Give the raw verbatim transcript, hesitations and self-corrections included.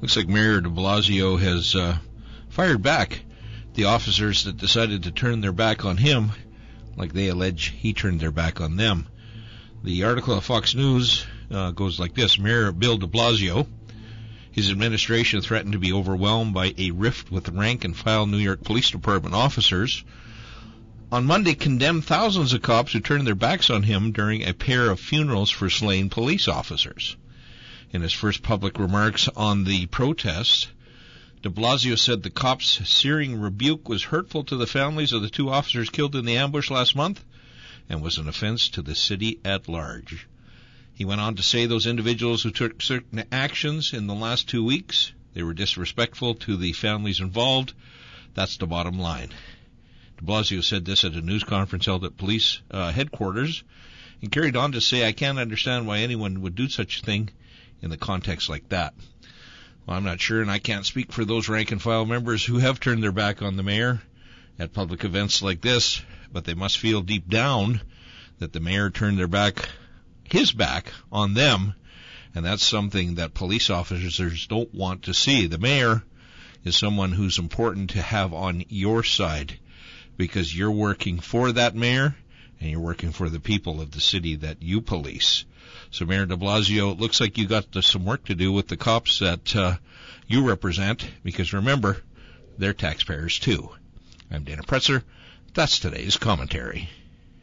Looks like Mayor de Blasio has uh, fired back the officers that decided to turn their back on him, like they allege he turned their back on them. The article of Fox News uh, goes like this. Mayor Bill de Blasio, his administration threatened to be overwhelmed by a rift with rank-and-file New York Police Department officers. On Monday, condemned thousands of cops who turned their backs on him during a pair of funerals for slain police officers. In his first public remarks on the protests, de Blasio said the cops' searing rebuke was hurtful to the families of the two officers killed in the ambush last month and was an offense to the city at large. He went on to say those individuals who took certain actions in the last two weeks, they were disrespectful to the families involved. That's the bottom line. De Blasio said this at a news conference held at police uh, headquarters and carried on to say, I can't understand why anyone would do such a thing in the context like that. Well, I'm not sure, and I can't speak for those rank-and-file members who have turned their back on the mayor at public events like this, but they must feel deep down that the mayor turned their back, his back, on them, and that's something that police officers don't want to see. The mayor is someone who's important to have on your side because you're working for that mayor and you're working for the people of the city that you police. So, Mayor de Blasio, it looks like you got some work to do with the cops that uh, you represent, because remember, they're taxpayers too. I'm Dana Pretzer. That's today's commentary.